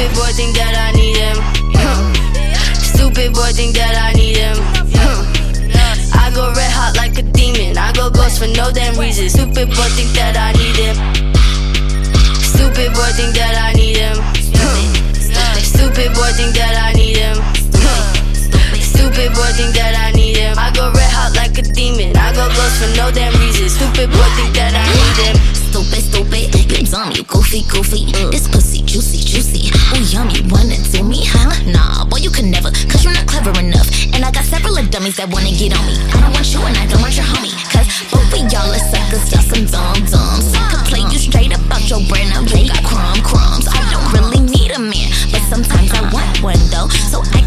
Stupid boy think that I need him. Stupid boy think that I need him. I go red hot like a demon. I go ghost for no damn reason. Stupid boy think that I need him. Stupid boy think that I need him. Stupid boy think that I need him. Stupid boy think that I need him. I go red hot like a demon. I go ghost for no damn reason. Stupid boy think that I need him. Stupid, you dumb, you goofy. This pussy juicy. Ooh, yummy, wanna do me, huh? Nah, boy, you can never, cause you're not clever enough. And I got several of dummies that wanna get on me. I don't want you and I don't want your homie, cause both of y'all are suckers, y'all some dumb. I could play you straight up out your brain, now you got crumbs. I don't really need a man, but sometimes I want one though. So I